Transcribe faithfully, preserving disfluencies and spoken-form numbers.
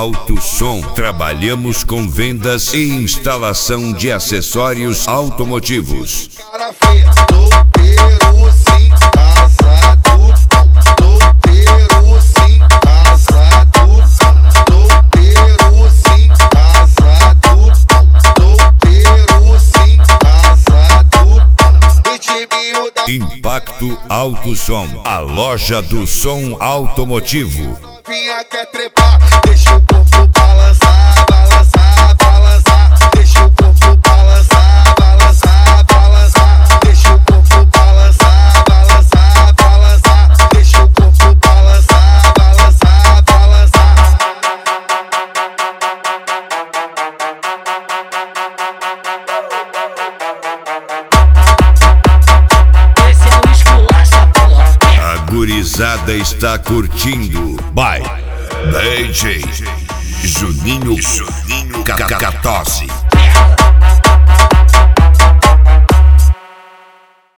Alto Som. Trabalhamos com vendas e instalação de acessórios automotivos. Cara feia, solteiro sim, casado. Solteiro sim, casado. Solteiro sim, casado. Solteiro sim, casado. Ritminho da Impacto Alto Som, a loja do som automotivo. novinha quer trepar, deixa o corpo balançar, balançar, balançar. Deixa o corpo balançar, balançar, balançar. Deixa o corpo balançar, balançar, balançar. Deixa o corpo balançar, balançar, balançar. Esse é o esculacha, porra. A gurizada está curtindo. By D J Juninho Juninho Cacatose.